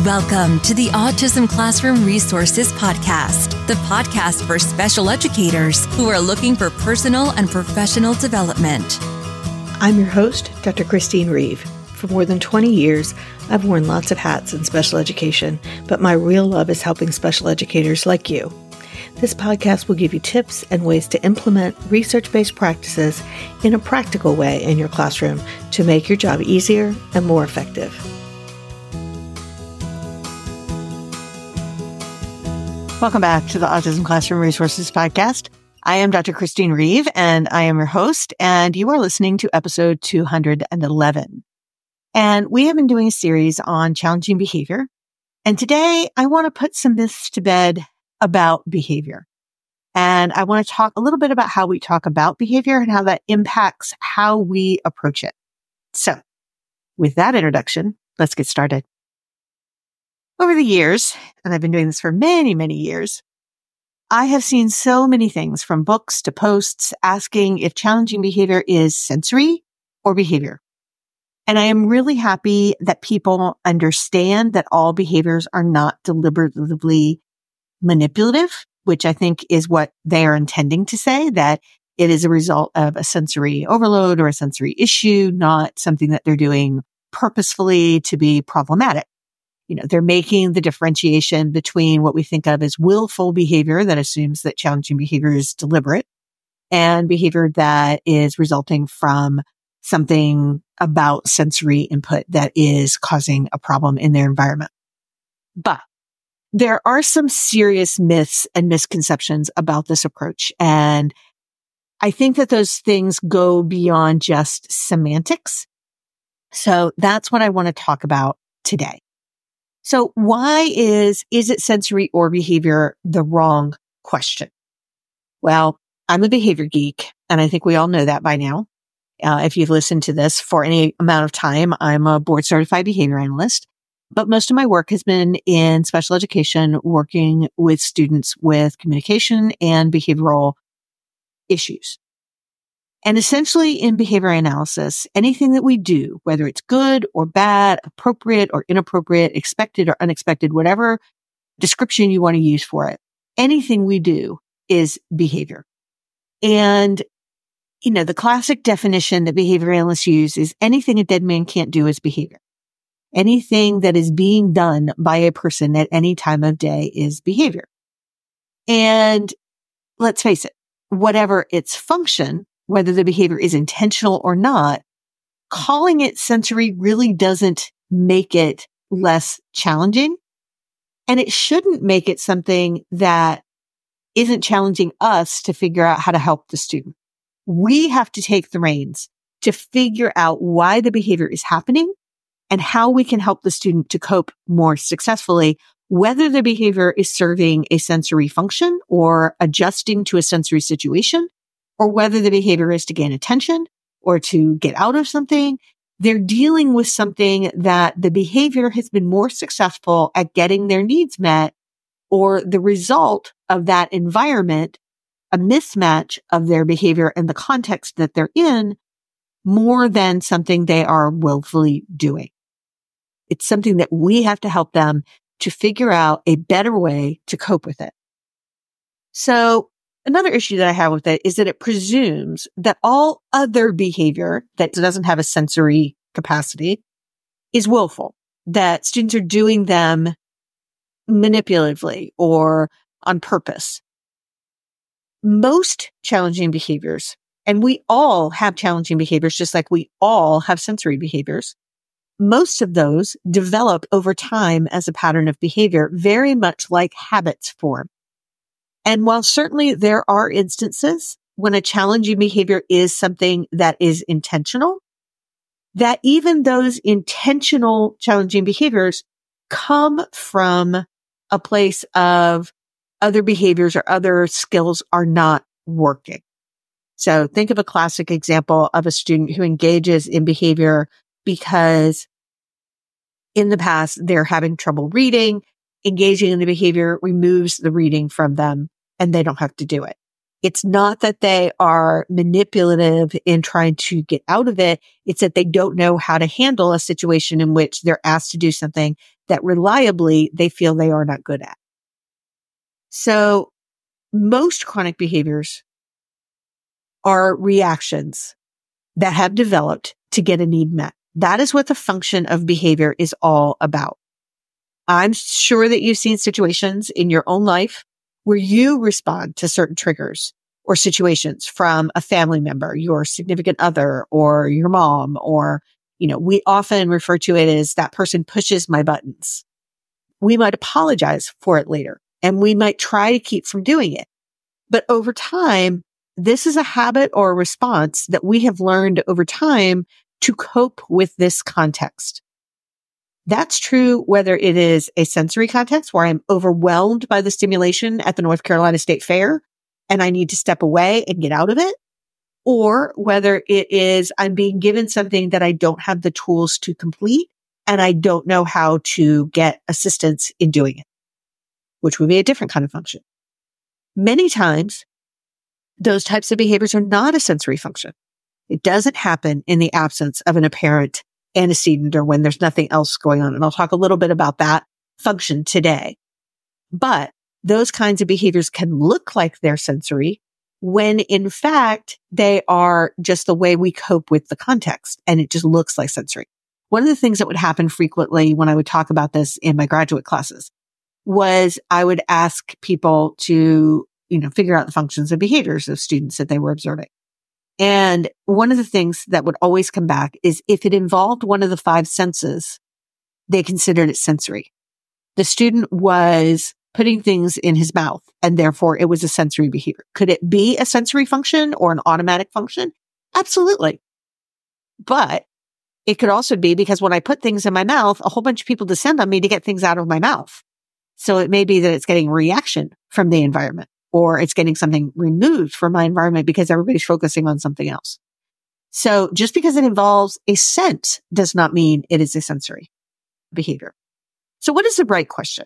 Welcome to the Autism Classroom Resources Podcast, the podcast for special educators who are looking for personal and professional development. I'm your host, Dr. Christine Reeve. For more than 20 years, I've worn lots of hats in special education, but my real love is helping special educators like you. This podcast will give you tips and ways to implement research-based practices in a practical way in your classroom to make your job easier and more effective. Welcome back to the Autism Classroom Resources Podcast. I am Dr. Christine Reeve, and I am your host, and you are listening to episode 211. And we have been doing a series on challenging behavior. And today I want to put some myths to bed about behavior. And I want to talk a little bit about how we talk about behavior and how that impacts how we approach it. So with that introduction, let's get started. Over the years, and I've been doing this for many, many years, I have seen so many things from books to posts asking if challenging behavior is sensory or behavior. And I am really happy that people understand that all behaviors are not deliberately manipulative, which I think is what they are intending to say, that it is a result of a sensory overload or a sensory issue, not something that they're doing purposefully to be problematic. You know, they're making the differentiation between what we think of as willful behavior that assumes that challenging behavior is deliberate and behavior that is resulting from something about sensory input that is causing a problem in their environment. But there are some serious myths and misconceptions about this approach. And I think that those things go beyond just semantics. So that's what I want to talk about today. So why is it sensory or behavior the wrong question? Well, I'm a behavior geek, and I think we all know that by now. If you've listened to this for any amount of time, I'm a board certified behavior analyst, but most of my work has been in special education, working with students with communication and behavioral issues. And essentially in behavior analysis, anything that we do, whether it's good or bad, appropriate or inappropriate, expected or unexpected, whatever description you want to use for it, anything we do is behavior. And, you know, the classic definition that behavior analysts use is anything a dead man can't do is behavior. Anything that is being done by a person at any time of day is behavior. And let's face it, whatever its function, whether the behavior is intentional or not, calling it sensory really doesn't make it less challenging. And it shouldn't make it something that isn't challenging us to figure out how to help the student. We have to take the reins to figure out why the behavior is happening and how we can help the student to cope more successfully, whether the behavior is serving a sensory function or adjusting to a sensory situation, or whether the behavior is to gain attention or to get out of something. They're dealing with something that the behavior has been more successful at getting their needs met, or the result of that environment, a mismatch of their behavior and the context that they're in, more than something they are willfully doing. It's something that we have to help them to figure out a better way to cope with it. So another issue that I have with it is that it presumes that all other behavior that doesn't have a sensory capacity is willful, that students are doing them manipulatively or on purpose. Most challenging behaviors, and we all have challenging behaviors just like we all have sensory behaviors, most of those develop over time as a pattern of behavior, very much like habits form. And while certainly there are instances when a challenging behavior is something that is intentional, that even those intentional challenging behaviors come from a place of other behaviors or other skills are not working. So think of a classic example of a student who engages in behavior because in the past they're having trouble reading. Engaging in the behavior removes the reading from them and they don't have to do it. It's not that they are manipulative in trying to get out of it. It's that they don't know how to handle a situation in which they're asked to do something that reliably they feel they are not good at. So most chronic behaviors are reactions that have developed to get a need met. That is what the function of behavior is all about. I'm sure that you've seen situations in your own life where you respond to certain triggers or situations from a family member, your significant other, or your mom, or, we often refer to it as that person pushes my buttons. We might apologize for it later, and we might try to keep from doing it. But over time, this is a habit or a response that we have learned over time to cope with this context. That's true whether it is a sensory context where I'm overwhelmed by the stimulation at the North Carolina State Fair and I need to step away and get out of it, or whether it is I'm being given something that I don't have the tools to complete and I don't know how to get assistance in doing it, which would be a different kind of function. Many times, those types of behaviors are not a sensory function. It doesn't happen in the absence of an apparent antecedent or when there's nothing else going on. And I'll talk a little bit about that function today. But those kinds of behaviors can look like they're sensory when in fact they are just the way we cope with the context and it just looks like sensory. One of the things that would happen frequently when I would talk about this in my graduate classes was I would ask people to, figure out the functions and behaviors of students that they were observing. And one of the things that would always come back is if it involved one of the 5 senses, they considered it sensory. The student was putting things in his mouth and therefore it was a sensory behavior. Could it be a sensory function or an automatic function? Absolutely. But it could also be because when I put things in my mouth, a whole bunch of people descend on me to get things out of my mouth. So it may be that it's getting a reaction from the environment, or it's getting something removed from my environment because everybody's focusing on something else. So just because it involves a scent does not mean it is a sensory behavior. So what is the right question?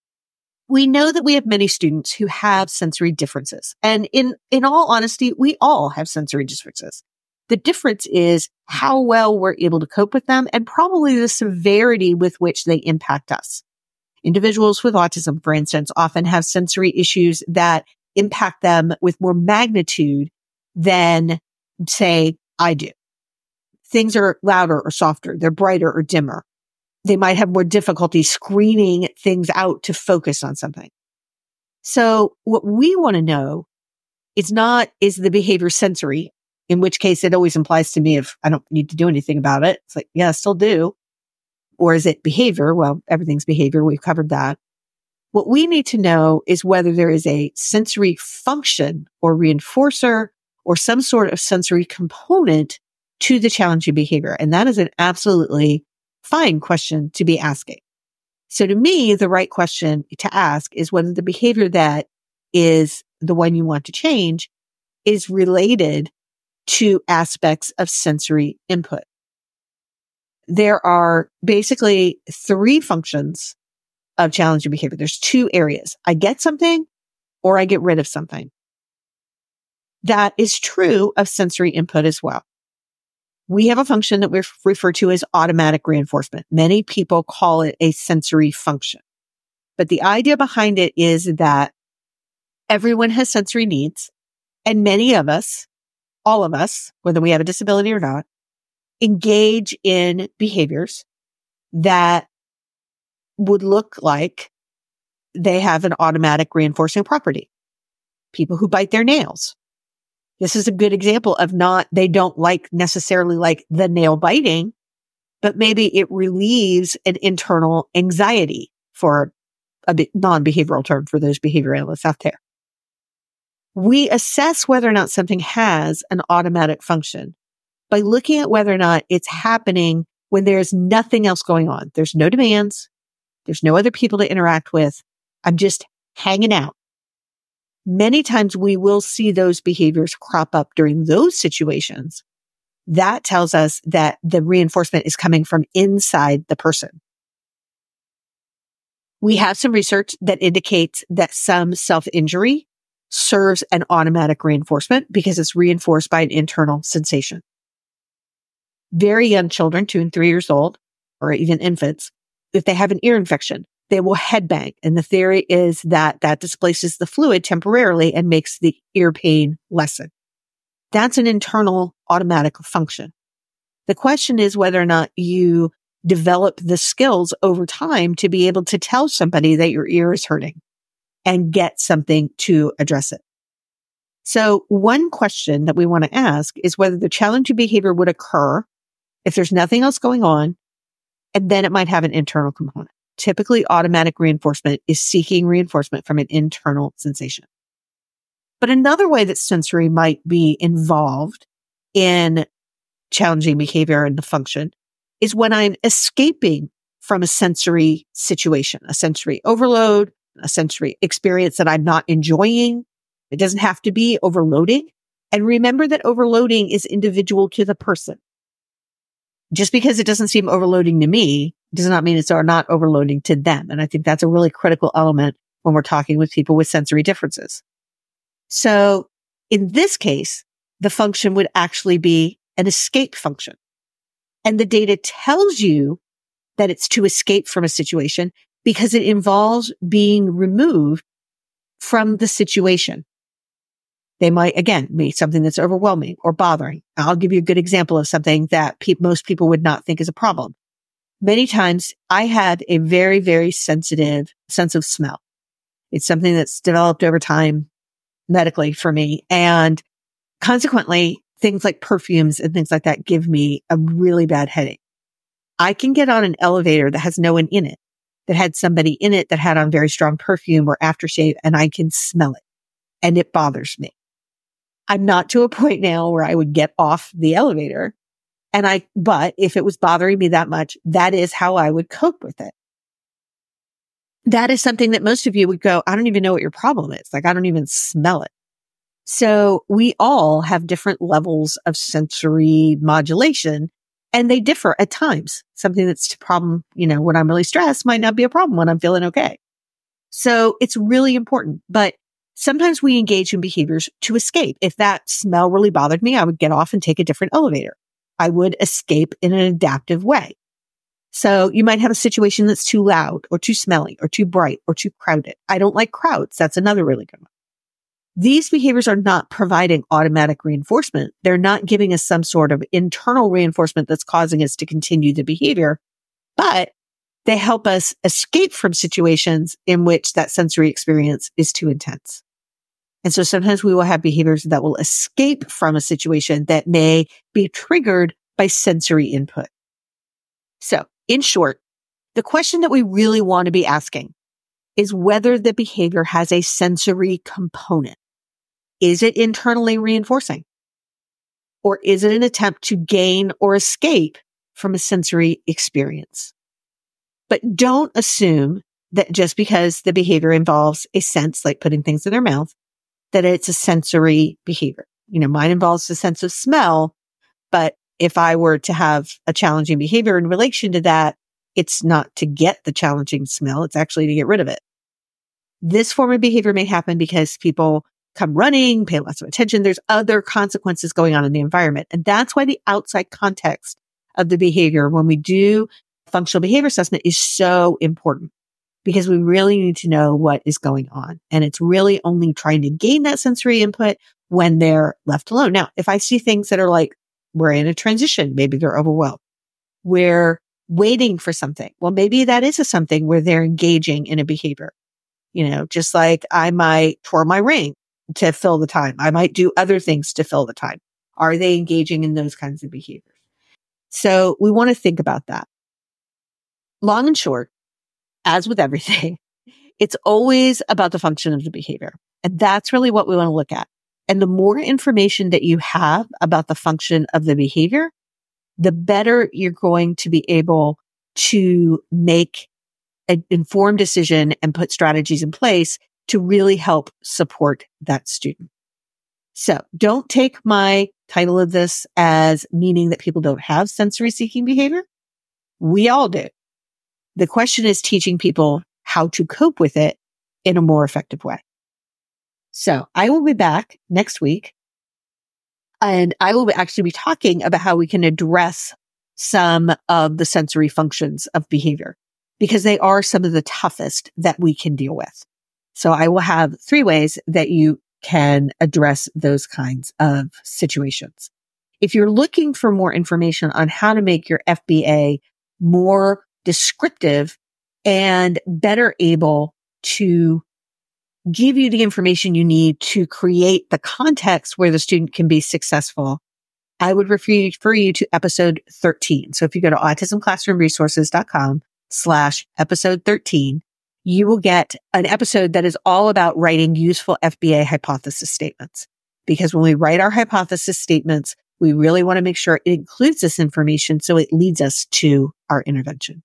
We know that we have many students who have sensory differences. And in all honesty, we all have sensory differences. The difference is how well we're able to cope with them and probably the severity with which they impact us. Individuals with autism, for instance, often have sensory issues that impact them with more magnitude than, say, I do. Things are louder or softer. They're brighter or dimmer. They might have more difficulty screening things out to focus on something. So what we want to know is the behavior sensory, in which case it always implies to me if I don't need to do anything about it. It's like, yeah, I still do. Or is it behavior? Well, everything's behavior. We've covered that. What we need to know is whether there is a sensory function or reinforcer or some sort of sensory component to the challenging behavior. And that is an absolutely fine question to be asking. So to me, the right question to ask is whether the behavior that is the one you want to change is related to aspects of sensory input. There are basically 3 functions of challenging behavior. There's 2 areas. I get something or I get rid of something. That is true of sensory input as well. We have a function that we refer to as automatic reinforcement. Many people call it a sensory function. But the idea behind it is that everyone has sensory needs, and many of us, all of us, whether we have a disability or not, engage in behaviors that would look like they have an automatic reinforcing property. People who bite their nails. This is a good example of they don't necessarily like the nail biting, but maybe it relieves an internal anxiety, for a bit non-behavioral term for those behavior analysts out there. We assess whether or not something has an automatic function by looking at whether or not it's happening when there's nothing else going on. There's no demands. There's no other people to interact with. I'm just hanging out. Many times we will see those behaviors crop up during those situations. That tells us that the reinforcement is coming from inside the person. We have some research that indicates that some self-injury serves an automatic reinforcement because it's reinforced by an internal sensation. Very young children, 2 and 3 years old, or even infants, if they have an ear infection, they will headbang. And the theory is that that displaces the fluid temporarily and makes the ear pain lessen. That's an internal automatic function. The question is whether or not you develop the skills over time to be able to tell somebody that your ear is hurting and get something to address it. So one question that we want to ask is whether the challenging behavior would occur if there's nothing else going on, and then it might have an internal component. Typically, automatic reinforcement is seeking reinforcement from an internal sensation. But another way that sensory might be involved in challenging behavior and the function is when I'm escaping from a sensory situation, a sensory overload, a sensory experience that I'm not enjoying. It doesn't have to be overloading. And remember that overloading is individual to the person. Just because it doesn't seem overloading to me does not mean it's not overloading to them. And I think that's a really critical element when we're talking with people with sensory differences. So in this case, the function would actually be an escape function. And the data tells you that it's to escape from a situation because it involves being removed from the situation. They might, again, be something that's overwhelming or bothering. I'll give you a good example of something that most people would not think is a problem. Many times I had a very, very sensitive sense of smell. It's something that's developed over time medically for me. And consequently, things like perfumes and things like that give me a really bad headache. I can get on an elevator that has no one in it, that had somebody in it that had on very strong perfume or aftershave, and I can smell it. And it bothers me. I'm not to a point now where I would get off the elevator. But if it was bothering me that much, that is how I would cope with it. That is something that most of you would go, I don't even know what your problem is. Like, I don't even smell it. So we all have different levels of sensory modulation, and they differ at times. Something that's a problem, when I'm really stressed might not be a problem when I'm feeling okay. So it's really important. But sometimes we engage in behaviors to escape. If that smell really bothered me, I would get off and take a different elevator. I would escape in an adaptive way. So you might have a situation that's too loud or too smelly or too bright or too crowded. I don't like crowds. That's another really good one. These behaviors are not providing automatic reinforcement. They're not giving us some sort of internal reinforcement that's causing us to continue the behavior, but they help us escape from situations in which that sensory experience is too intense. And so sometimes we will have behaviors that will escape from a situation that may be triggered by sensory input. So in short, the question that we really want to be asking is whether the behavior has a sensory component. Is it internally reinforcing? Or is it an attempt to gain or escape from a sensory experience? But don't assume that just because the behavior involves a sense, like putting things in their mouth, that it's a sensory behavior. Mine involves the sense of smell, but if I were to have a challenging behavior in relation to that, it's not to get the challenging smell, it's actually to get rid of it. This form of behavior may happen because people come running, pay lots of attention. There's other consequences going on in the environment. And that's why the outside context of the behavior when we do functional behavior assessment is so important, because we really need to know what is going on. And it's really only trying to gain that sensory input when they're left alone. Now, if I see things that are like, we're in a transition, maybe they're overwhelmed, we're waiting for something. Well, maybe that is something where they're engaging in a behavior. Just like I might twirl my ring to fill the time. I might do other things to fill the time. Are they engaging in those kinds of behaviors? So we want to think about that. Long and short, as with everything, it's always about the function of the behavior. And that's really what we want to look at. And the more information that you have about the function of the behavior, the better you're going to be able to make an informed decision and put strategies in place to really help support that student. So don't take my title of this as meaning that people don't have sensory seeking behavior. We all do. The question is teaching people how to cope with it in a more effective way. So I will be back next week, and I will actually be talking about how we can address some of the sensory functions of behavior, because they are some of the toughest that we can deal with. So I will have 3 ways that you can address those kinds of situations. If you're looking for more information on how to make your FBA more descriptive and better able to give you the information you need to create the context where the student can be successful, I would refer you to episode 13. So if you go to autismclassroomresources.com/episode 13, you will get an episode that is all about writing useful FBA hypothesis statements. Because when we write our hypothesis statements, we really want to make sure it includes this information so it leads us to our intervention.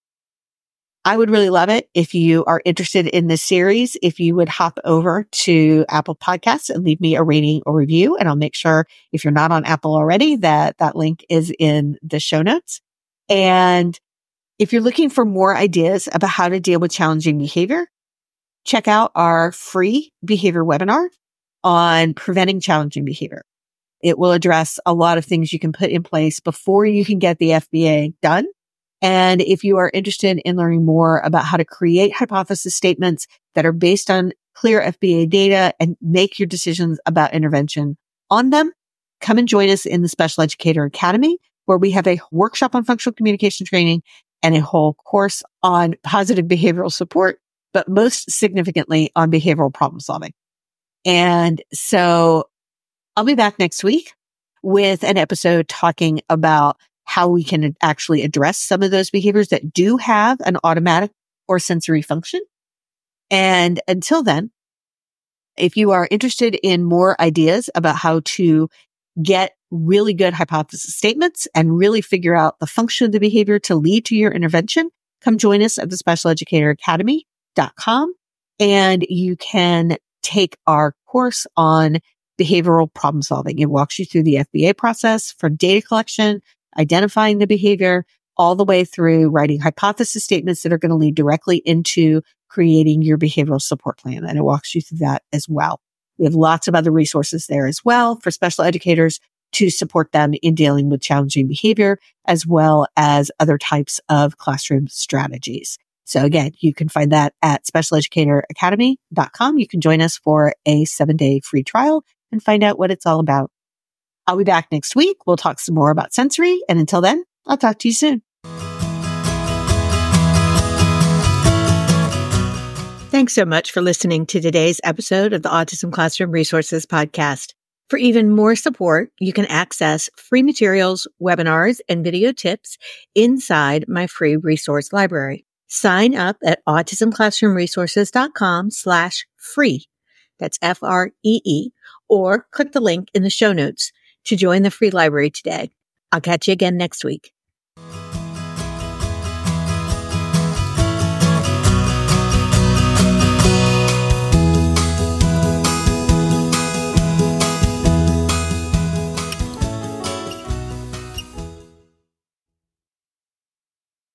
I would really love it if you are interested in this series, if you would hop over to Apple Podcasts and leave me a rating or review. And I'll make sure, if you're not on Apple already, that link is in the show notes. And if you're looking for more ideas about how to deal with challenging behavior, check out our free behavior webinar on preventing challenging behavior. It will address a lot of things you can put in place before you can get the FBA done. And if you are interested in learning more about how to create hypothesis statements that are based on clear FBA data and make your decisions about intervention on them, come and join us in the Special Educator Academy, where we have a workshop on functional communication training and a whole course on positive behavioral support, but most significantly on behavioral problem solving. And so I'll be back next week with an episode talking about how we can actually address some of those behaviors that do have an automatic or sensory function. And until then, if you are interested in more ideas about how to get really good hypothesis statements and really figure out the function of the behavior to lead to your intervention, come join us at the specialeducatoracademy.com, and you can take our course on behavioral problem solving. It walks you through the FBA process from data collection, identifying the behavior, all the way through writing hypothesis statements that are going to lead directly into creating your behavioral support plan. And it walks you through that as well. We have lots of other resources there as well for special educators to support them in dealing with challenging behavior, as well as other types of classroom strategies. So again, you can find that at specialeducatoracademy.com. You can join us for a 7-day free trial and find out what it's all about. I'll be back next week. We'll talk some more about sensory. And until then, I'll talk to you soon. Thanks so much for listening to today's episode of the Autism Classroom Resources Podcast. For even more support, you can access free materials, webinars, and video tips inside my free resource library. Sign up at autismclassroomresources.com/free. That's FREE, or click the link in the show notes to join the free library today. I'll catch you again next week.